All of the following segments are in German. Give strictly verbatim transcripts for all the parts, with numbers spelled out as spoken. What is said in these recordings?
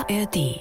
A R D.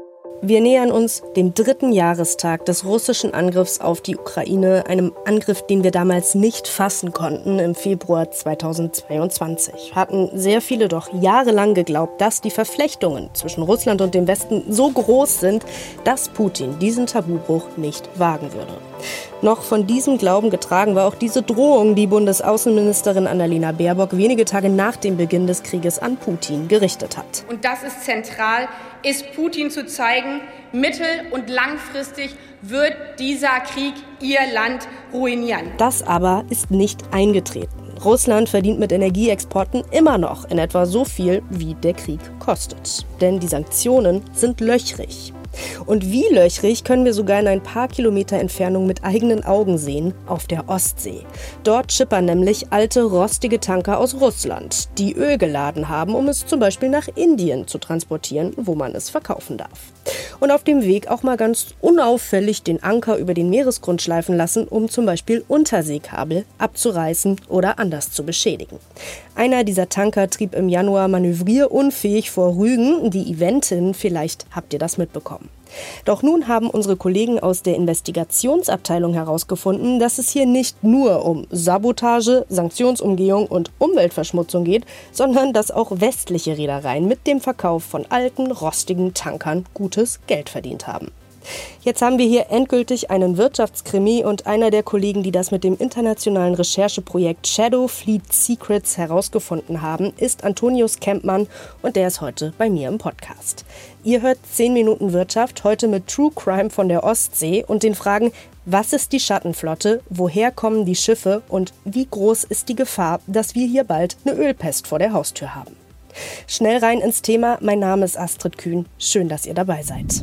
Wir nähern uns dem dritten Jahrestag des russischen Angriffs auf die Ukraine, einem Angriff, den wir damals nicht fassen konnten im Februar zweitausendzweiundzwanzig. Hatten sehr viele doch jahrelang geglaubt, dass die Verflechtungen zwischen Russland und dem Westen so groß sind, dass Putin diesen Tabubruch nicht wagen würde. Noch von diesem Glauben getragen war auch diese Drohung, die Bundesaußenministerin Annalena Baerbock wenige Tage nach dem Beginn des Krieges an Putin gerichtet hat. Und das ist zentral, ist Putin zu zeigen, mittel- und langfristig wird dieser Krieg ihr Land ruinieren. Das aber ist nicht eingetreten. Russland verdient mit Energieexporten immer noch in etwa so viel, wie der Krieg kostet. Denn die Sanktionen sind löchrig. Und wie löchrig können wir sogar in ein paar Kilometer Entfernung mit eigenen Augen sehen, auf der Ostsee. Dort schippern nämlich alte, rostige Tanker aus Russland, die Öl geladen haben, um es zum Beispiel nach Indien zu transportieren, wo man es verkaufen darf. Und auf dem Weg auch mal ganz unauffällig den Anker über den Meeresgrund schleifen lassen, um zum Beispiel Unterseekabel abzureißen oder anders zu beschädigen. Einer dieser Tanker trieb im Januar manövrierunfähig vor Rügen, die Eventin, vielleicht habt ihr das mitbekommen. Doch nun haben unsere Kollegen aus der Investigationsabteilung herausgefunden, dass es hier nicht nur um Sabotage, Sanktionsumgehung und Umweltverschmutzung geht, sondern dass auch westliche Reedereien mit dem Verkauf von alten, rostigen Tankern gutes Geld verdient haben. Jetzt haben wir hier endgültig einen Wirtschaftskrimi und einer der Kollegen, die das mit dem internationalen Rechercheprojekt Shadow Fleet Secrets herausgefunden haben, ist Antonius Kempmann und der ist heute bei mir im Podcast. Ihr hört zehn Minuten Wirtschaft, heute mit True Crime von der Ostsee und den Fragen, was ist die Schattenflotte, woher kommen die Schiffe und wie groß ist die Gefahr, dass wir hier bald eine Ölpest vor der Haustür haben. Schnell rein ins Thema, mein Name ist Astrid Kühn, schön, dass ihr dabei seid.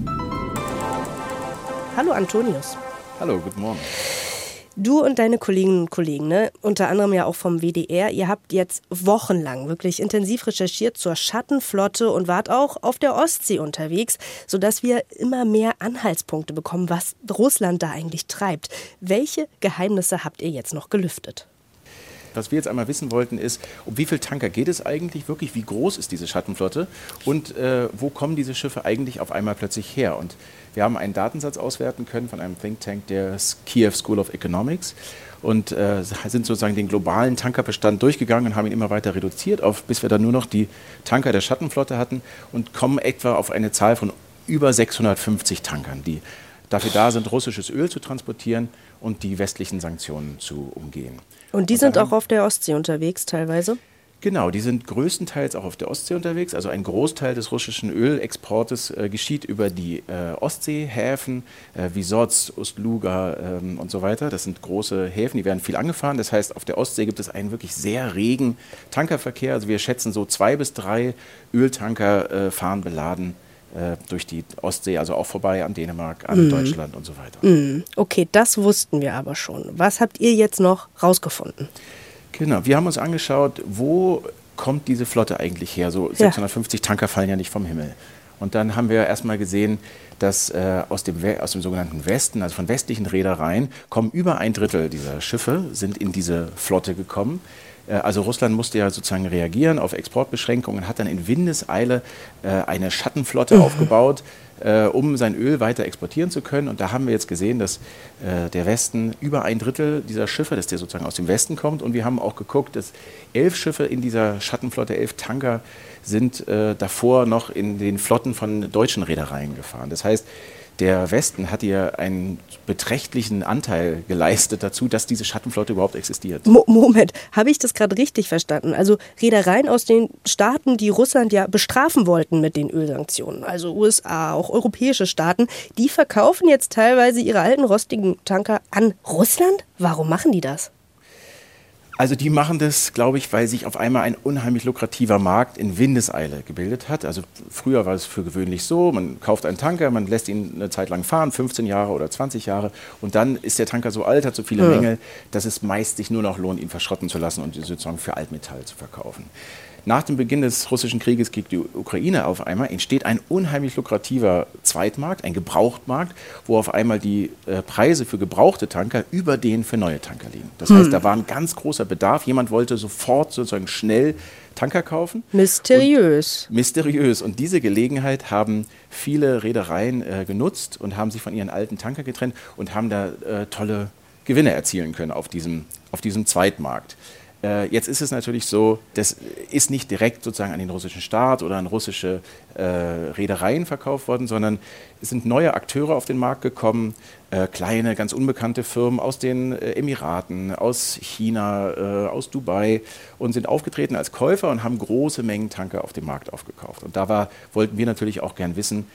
Hallo Antonius. Hallo, guten Morgen. Du und deine Kolleginnen und Kollegen, ne, unter anderem ja auch vom W D R, ihr habt jetzt wochenlang wirklich intensiv recherchiert zur Schattenflotte und wart auch auf der Ostsee unterwegs, sodass wir immer mehr Anhaltspunkte bekommen, was Russland da eigentlich treibt. Welche Geheimnisse habt ihr jetzt noch gelüftet? Was wir jetzt einmal wissen wollten, ist, um wie viele Tanker geht es eigentlich wirklich, wie groß ist diese Schattenflotte und äh, wo kommen diese Schiffe eigentlich auf einmal plötzlich her? Und wir haben einen Datensatz auswerten können von einem Think Tank der Kiew School of Economics und äh, sind sozusagen den globalen Tankerbestand durchgegangen und haben ihn immer weiter reduziert, auf, bis wir dann nur noch die Tanker der Schattenflotte hatten und kommen etwa auf eine Zahl von über sechshundertfünfzig Tankern, die dafür da sind, russisches Öl zu transportieren und die westlichen Sanktionen zu umgehen. Und die und sind auch auf der Ostsee unterwegs teilweise? Genau, die sind größtenteils auch auf der Ostsee unterwegs. Also ein Großteil des russischen Ölexportes äh, geschieht über die äh, Ostseehäfen, äh, wie Sozd, Ust-Luga ähm, und so weiter. Das sind große Häfen, die werden viel angefahren. Das heißt, auf der Ostsee gibt es einen wirklich sehr regen Tankerverkehr. Also wir schätzen so zwei bis drei Öltanker äh, fahren beladen durch die Ostsee, also auch vorbei an Dänemark, an mm. Deutschland und so weiter. Mm. Okay, das wussten wir aber schon. Was habt ihr jetzt noch rausgefunden? Genau, wir haben uns angeschaut, wo kommt diese Flotte eigentlich her? So sechshundertfünfzig ja. Tanker fallen ja nicht vom Himmel. Und dann haben wir erstmal gesehen, dass äh, aus, dem We- aus dem sogenannten Westen, also von westlichen Reedereien, kommen über ein Drittel dieser Schiffe, sind in diese Flotte gekommen. Also Russland musste ja sozusagen reagieren auf Exportbeschränkungen, hat dann in Windeseile äh, eine Schattenflotte mhm. aufgebaut, äh, um sein Öl weiter exportieren zu können. Und da haben wir jetzt gesehen, dass äh, der Westen über ein Drittel dieser Schiffe, dass der sozusagen aus dem Westen kommt. Und wir haben auch geguckt, dass elf Schiffe in dieser Schattenflotte, elf Tanker sind äh, davor noch in den Flotten von deutschen Reedereien gefahren. Das heißt, der Westen hat hier einen beträchtlichen Anteil geleistet dazu, dass diese Schattenflotte überhaupt existiert. Mo- Moment, habe ich das gerade richtig verstanden? Also Reedereien aus den Staaten, die Russland ja bestrafen wollten mit den Ölsanktionen, also U S A, auch europäische Staaten, die verkaufen jetzt teilweise ihre alten rostigen Tanker an Russland? Warum machen die das? Also die machen das, glaube ich, weil sich auf einmal ein unheimlich lukrativer Markt in Windeseile gebildet hat. Also früher war es für gewöhnlich so, man kauft einen Tanker, man lässt ihn eine Zeit lang fahren, fünfzehn Jahre oder zwanzig Jahre und dann ist der Tanker so alt, hat so viele ja. Mängel, dass es meist sich nur noch lohnt, ihn verschrotten zu lassen und sozusagen für Altmetall zu verkaufen. nach dem Beginn des russischen Krieges gegen die Ukraine auf einmal entsteht ein unheimlich lukrativer Zweitmarkt, ein Gebrauchtmarkt, wo auf einmal die äh, Preise für gebrauchte Tanker über denen für neue Tanker liegen. Das heißt, da war ein ganz großer Bedarf. Jemand wollte sofort sozusagen schnell Tanker kaufen. Mysteriös. Und, mysteriös. Und diese Gelegenheit haben viele Reedereien äh, genutzt und haben sich von ihren alten Tanker getrennt und haben da äh, tolle Gewinne erzielen können auf diesem, auf diesem Zweitmarkt. Jetzt ist es natürlich so, das ist nicht direkt sozusagen an den russischen Staat oder an russische äh, Reedereien verkauft worden, sondern es sind neue Akteure auf den Markt gekommen, äh, kleine, ganz unbekannte Firmen aus den äh, Emiraten, aus China, äh, aus Dubai und sind aufgetreten als Käufer und haben große Mengen Tanker auf dem Markt aufgekauft. Und da war, wollten wir natürlich auch gern wissen,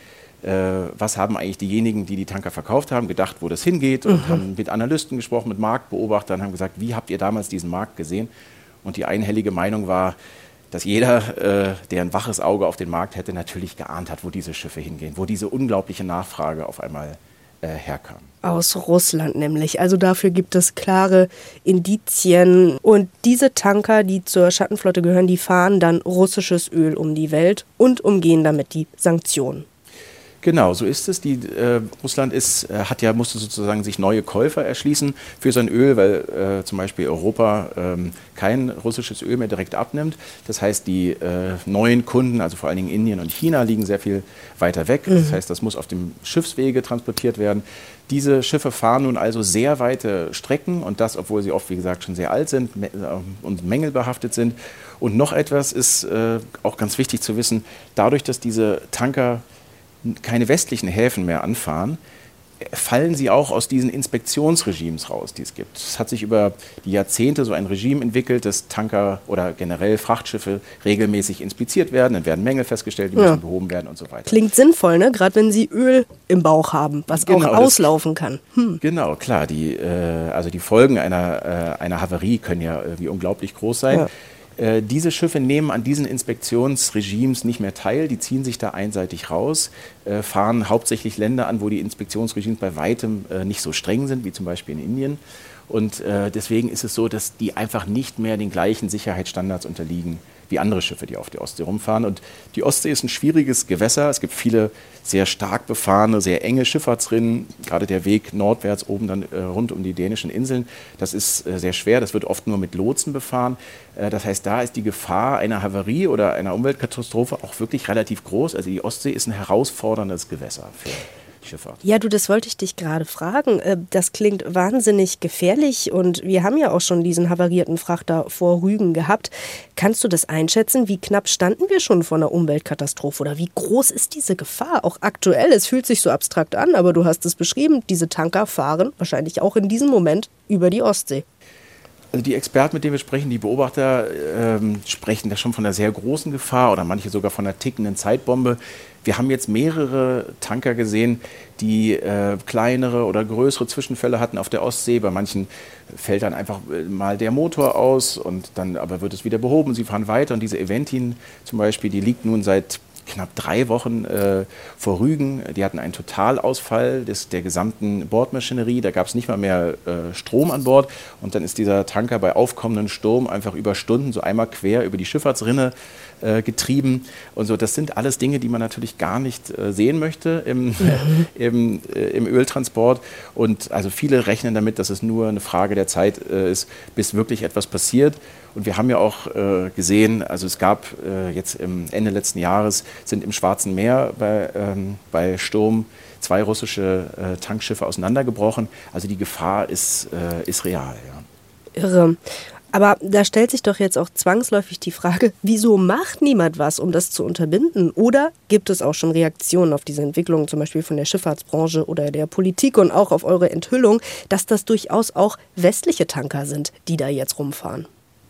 was haben eigentlich diejenigen, die die Tanker verkauft haben, gedacht, wo das hingeht und mhm. haben mit Analysten gesprochen, mit Marktbeobachtern, haben gesagt, wie habt ihr damals diesen Markt gesehen? Und die einhellige Meinung war, dass jeder, äh, der ein waches Auge auf den Markt hätte, natürlich geahnt hat, wo diese Schiffe hingehen, wo diese unglaubliche Nachfrage auf einmal äh, herkam. Aus Russland nämlich. Also dafür gibt es klare Indizien. Und diese Tanker, die zur Schattenflotte gehören, die fahren dann russisches Öl um die Welt und umgehen damit die Sanktionen. Genau, so ist es. Die, äh, Russland ist, äh, hat ja, musste sozusagen sich neue Käufer erschließen für sein Öl, weil äh, zum Beispiel Europa ähm, kein russisches Öl mehr direkt abnimmt. Das heißt, die äh, neuen Kunden, also vor allen Dingen Indien und China, liegen sehr viel weiter weg. Mhm. Das heißt, das muss auf dem Schiffswege transportiert werden. Diese Schiffe fahren nun also sehr weite Strecken und das, obwohl sie oft, wie gesagt, schon sehr alt sind und mängelbehaftet sind. Und noch etwas ist äh, auch ganz wichtig zu wissen, dadurch, dass diese Tanker keine westlichen Häfen mehr anfahren, fallen sie auch aus diesen Inspektionsregimes raus, die es gibt. Es hat sich über die Jahrzehnte so ein Regime entwickelt, dass Tanker oder generell Frachtschiffe regelmäßig inspiziert werden, dann werden Mängel festgestellt, die ja. müssen behoben werden und so weiter. Klingt sinnvoll, ne? Gerade wenn sie Öl im Bauch haben, was genau, auch auslaufen das, kann. Hm. Genau, klar. Die, äh, also die Folgen einer, äh, einer Havarie können ja irgendwie unglaublich groß sein. Ja. Diese Schiffe nehmen an diesen Inspektionsregimes nicht mehr teil, die ziehen sich da einseitig raus, äh, fahren hauptsächlich Länder an, wo die Inspektionsregimes bei weitem äh, nicht so streng sind, wie zum Beispiel in Indien. Und äh, deswegen ist es so, dass die einfach nicht mehr den gleichen Sicherheitsstandards unterliegen wie andere Schiffe, die auf der Ostsee rumfahren. Und die Ostsee ist ein schwieriges Gewässer. Es gibt viele sehr stark befahrene, sehr enge Schifffahrtsrinnen. Gerade der Weg nordwärts oben dann äh, rund um die dänischen Inseln, das ist äh, sehr schwer. Das wird oft nur mit Lotsen befahren. Äh, das heißt, da ist die Gefahr einer Havarie oder einer Umweltkatastrophe auch wirklich relativ groß. Also die Ostsee ist ein herausforderndes Gewässer für Schifffahrt. Ja, du, das wollte ich dich gerade fragen. Das klingt wahnsinnig gefährlich und wir haben ja auch schon diesen havarierten Frachter vor Rügen gehabt. Kannst du das einschätzen? Wie knapp standen wir schon vor einer Umweltkatastrophe oder wie groß ist diese Gefahr? Auch aktuell, es fühlt sich so abstrakt an, aber du hast es beschrieben, diese Tanker fahren wahrscheinlich auch in diesem Moment über die Ostsee. Also die Experten, mit denen wir sprechen, die Beobachter, ähm, sprechen da schon von einer sehr großen Gefahr oder manche sogar von einer tickenden Zeitbombe. Wir haben jetzt mehrere Tanker gesehen, die äh, kleinere oder größere Zwischenfälle hatten auf der Ostsee. Bei manchen fällt dann einfach mal der Motor aus und dann aber wird es wieder behoben. Sie fahren weiter und diese Eventin zum Beispiel, die liegt nun seit knapp drei Wochen äh, vor Rügen. Die hatten einen Totalausfall des, der gesamten Bordmaschinerie. Da gab es nicht mal mehr äh, Strom an Bord. Und dann ist dieser Tanker bei aufkommendem Sturm einfach über Stunden so einmal quer über die Schifffahrtsrinne äh, getrieben. Und so, das sind alles Dinge, die man natürlich gar nicht äh, sehen möchte im, mhm. äh, im, äh, im Öltransport. Und also viele rechnen damit, dass es nur eine Frage der Zeit äh, ist, bis wirklich etwas passiert. Und wir haben ja auch äh, gesehen, also es gab äh, jetzt im Ende letzten Jahres sind im Schwarzen Meer bei, ähm, bei Sturm zwei russische äh, Tankschiffe auseinandergebrochen. Also die Gefahr ist, äh, ist real. Ja. Irre. Aber da stellt sich doch jetzt auch zwangsläufig die Frage, wieso macht niemand was, um das zu unterbinden? Oder gibt es auch schon Reaktionen auf diese Entwicklung, zum Beispiel von der Schifffahrtsbranche oder der Politik und auch auf eure Enthüllung, dass das durchaus auch westliche Tanker sind, die da jetzt rumfahren?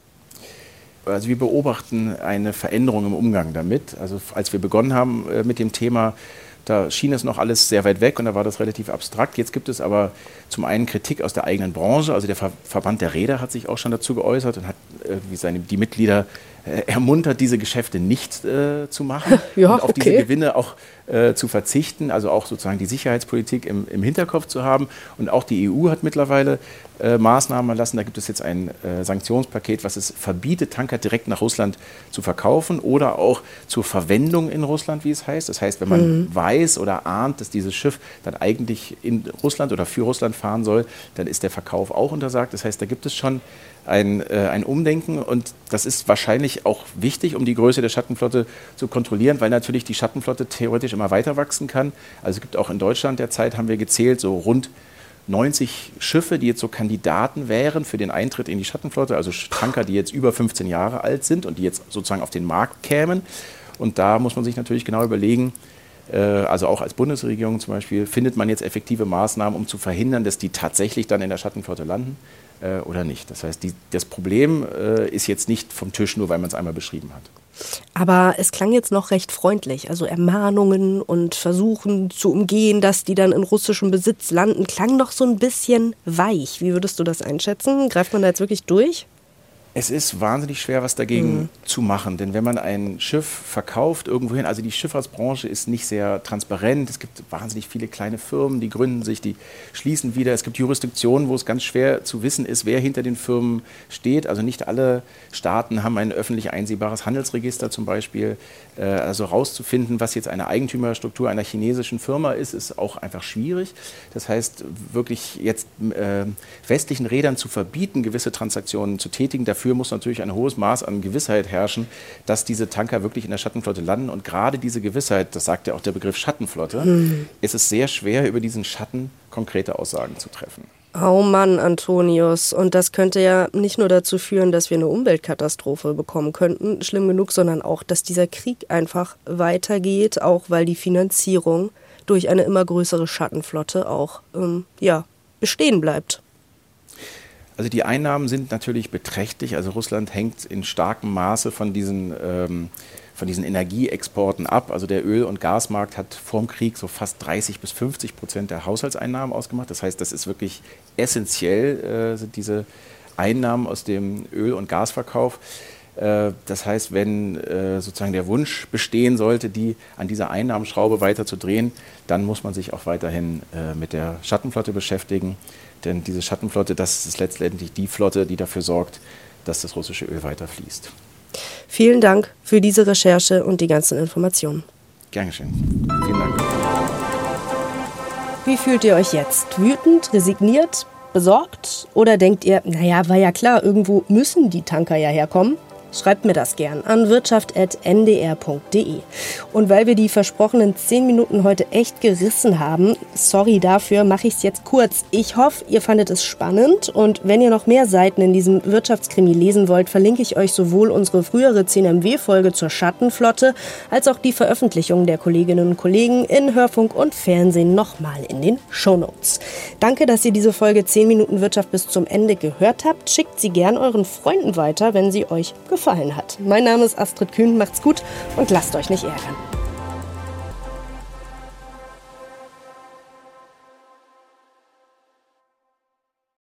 Also wir beobachten eine Veränderung im Umgang damit. Also als wir begonnen haben äh, mit dem Thema, da schien es noch alles sehr weit weg und da war das relativ abstrakt. Jetzt gibt es aber zum einen Kritik aus der eigenen Branche. Also der Ver- Verband der Reeder hat sich auch schon dazu geäußert und hat äh, seine, die Mitglieder äh, ermuntert, diese Geschäfte nicht äh, zu machen ja, und auf okay. diese Gewinne auch äh, zu verzichten, also auch sozusagen die Sicherheitspolitik im, im Hinterkopf zu haben. Und auch die E U hat mittlerweile äh, Maßnahmen erlassen. Da gibt es jetzt ein äh, Sanktionspaket, was es verbietet, Tanker direkt nach Russland zu verkaufen oder auch zur Verwendung in Russland, wie es heißt. Das heißt, wenn man mhm. weiß oder ahnt, dass dieses Schiff dann eigentlich in Russland oder für Russland fahren soll, dann ist der Verkauf auch untersagt. Das heißt, da gibt es schon ein, äh, ein Umdenken und das ist wahrscheinlich auch wichtig, um die Größe der Schattenflotte zu kontrollieren, weil natürlich die Schattenflotte theoretisch immer weiter wachsen kann. Also es gibt auch in Deutschland derzeit, haben wir gezählt, so rund neunzig Schiffe, die jetzt so Kandidaten wären für den Eintritt in die Schattenflotte, also Tanker, die jetzt über fünfzehn Jahre alt sind und die jetzt sozusagen auf den Markt kämen. Und da muss man sich natürlich genau überlegen, also auch als Bundesregierung zum Beispiel, findet man jetzt effektive Maßnahmen, um zu verhindern, dass die tatsächlich dann in der Schattenflotte landen äh, oder nicht. Das heißt, die, das Problem äh, ist jetzt nicht vom Tisch, nur weil man es einmal beschrieben hat. Aber es klang jetzt noch recht freundlich, also Ermahnungen und Versuchen zu umgehen, dass die dann in russischem Besitz landen, klang noch so ein bisschen weich. Wie würdest du das einschätzen? Greift man da jetzt wirklich durch? Es ist wahnsinnig schwer, was dagegen mhm. zu machen, denn wenn man ein Schiff verkauft irgendwohin, also die Schifffahrtsbranche ist nicht sehr transparent, es gibt wahnsinnig viele kleine Firmen, die gründen sich, die schließen wieder, es gibt Jurisdiktionen, wo es ganz schwer zu wissen ist, wer hinter den Firmen steht, also nicht alle Staaten haben ein öffentlich einsehbares Handelsregister zum Beispiel, also rauszufinden, was jetzt eine Eigentümerstruktur einer chinesischen Firma ist, ist auch einfach schwierig. Das heißt, wirklich jetzt äh, westlichen Rädern zu verbieten, gewisse Transaktionen zu tätigen, dafür muss natürlich ein hohes Maß an Gewissheit herrschen, dass diese Tanker wirklich in der Schattenflotte landen. Und gerade diese Gewissheit, das sagt ja auch der Begriff Schattenflotte, mhm. ist es sehr schwer, über diesen Schatten konkrete Aussagen zu treffen. Oh Mann, Antonius. Und das könnte ja nicht nur dazu führen, dass wir eine Umweltkatastrophe bekommen könnten, schlimm genug, sondern auch, dass dieser Krieg einfach weitergeht, auch weil die Finanzierung durch eine immer größere Schattenflotte auch ähm, ja, bestehen bleibt. Also die Einnahmen sind natürlich beträchtlich. Also Russland hängt in starkem Maße von diesen, ähm, von diesen Energieexporten ab. Also der Öl- und Gasmarkt hat vor dem Krieg so fast dreißig bis fünfzig Prozent der Haushaltseinnahmen ausgemacht. Das heißt, das ist wirklich essentiell, äh, sind diese Einnahmen aus dem Öl- und Gasverkauf. Äh, das heißt, wenn äh, sozusagen der Wunsch bestehen sollte, die an dieser Einnahmenschraube weiter zu drehen, dann muss man sich auch weiterhin äh, mit der Schattenflotte beschäftigen. Denn diese Schattenflotte, das ist letztendlich die Flotte, die dafür sorgt, dass das russische Öl weiter fließt. Vielen Dank für diese Recherche und die ganzen Informationen. Gern geschehen. Vielen Dank. Wie fühlt ihr euch jetzt? Wütend, resigniert, besorgt? Oder denkt ihr, naja, war ja klar, irgendwo müssen die Tanker ja herkommen? Schreibt mir das gern an wirtschaft punkt n d r punkt d e. Und weil wir die versprochenen zehn Minuten heute echt gerissen haben, sorry dafür, mache ich es jetzt kurz. Ich hoffe, ihr fandet es spannend und wenn ihr noch mehr Seiten in diesem Wirtschaftskrimi lesen wollt, verlinke ich euch sowohl unsere frühere zehn M W-Folge zur Schattenflotte als auch die Veröffentlichung der Kolleginnen und Kollegen in Hörfunk und Fernsehen nochmal in den Shownotes. Danke, dass ihr diese Folge zehn Minuten Wirtschaft bis zum Ende gehört habt. Schickt sie gern euren Freunden weiter, wenn sie euch gefallen gefallen hat. Mein Name ist Astrid Kühn, macht's gut und lasst euch nicht ärgern.